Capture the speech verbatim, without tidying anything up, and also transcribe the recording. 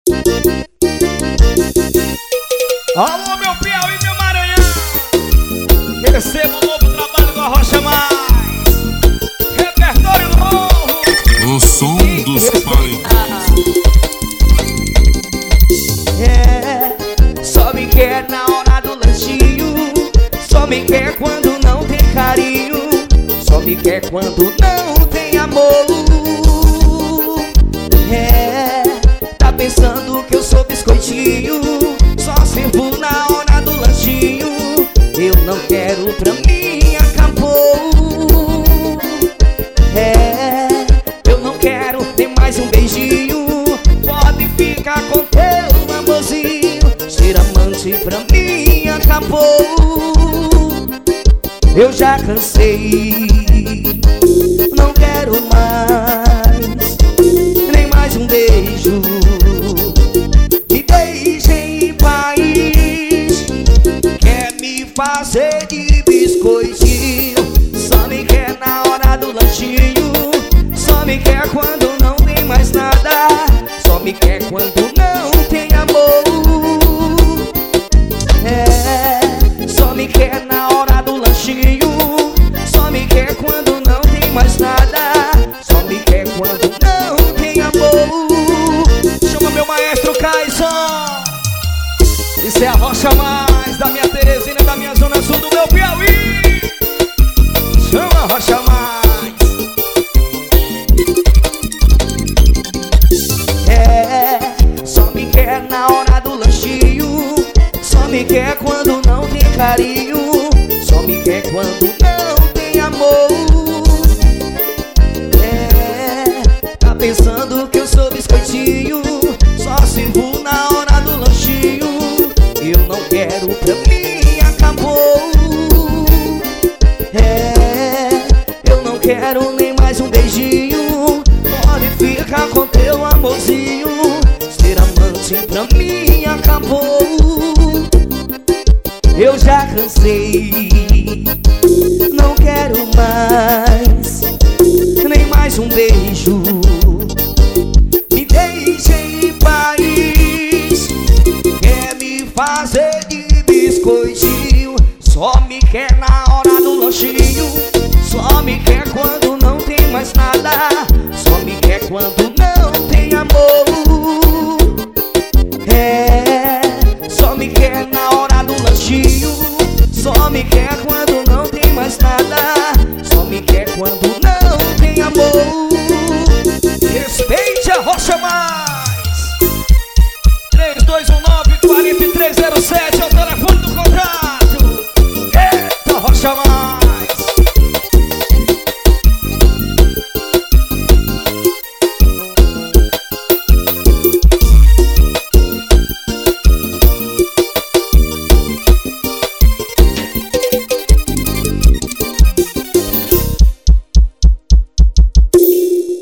Alô, meu Piauí, meu Maranhão. Receba um novo trabalho do Arrocha Mais. Repertório novo. O som dos paredões. É, só me quer na hora do lanchinho. Só me quer quando não tem carinho. Só me quer quando não tem amor. É, tá pensando que eu sou biscoitinho. Só sirvo na hora do lanchinho. Eu não quero, pra mim acabou. É, eu não quero nem mais um beijinho. Pode ficar com teu amorzinho. Ser amante pra mim acabou. Eu já cansei, não quero mais nem mais um beijo. Me deixe em paz. Quer me fazer de biscoitinho. Só me quer na hora do lanchinho. Só me quer quando não tem mais nada. Só me quer quando não tem amor. É, só me quer na hora do lanchinho. Só me quer quando não tem mais nada. Só me quer quando não tem amor. Chama meu maestro Kaison. Isso é a Arrocha Mais, da minha Teresina, da minha zona sul, do meu Piauí. Chama a Arrocha Mais. É, só me quer na hora do lanchinho. Só me quer quando não tem carinho. Só me quer quando não tem amor. É, tá pensando que eu sou biscoitinho. Só sirvo na hora do lanchinho. Eu não quero, pra mim acabou. É, eu não quero nem mais um beijinho. Pode ficar com teu amorzinho. Ser amante pra mim acabou. Eu já cansei, não quero mais nem mais um beijo. Me deixe em paz. Quer me fazer de biscoitinho. Só me quer na hora do lanchinho. Só me quer quando não tem mais nada. Só me quer quando não tem amor. É, só me quer na hora do lanchinho. Só me quer quando não tem mais nada. Só me quer quando não tem amor. Respeite a Arrocha Mais. Três dois um nove, quatro três zero sete é o telefone do contrato. Eita, Arrocha Mais.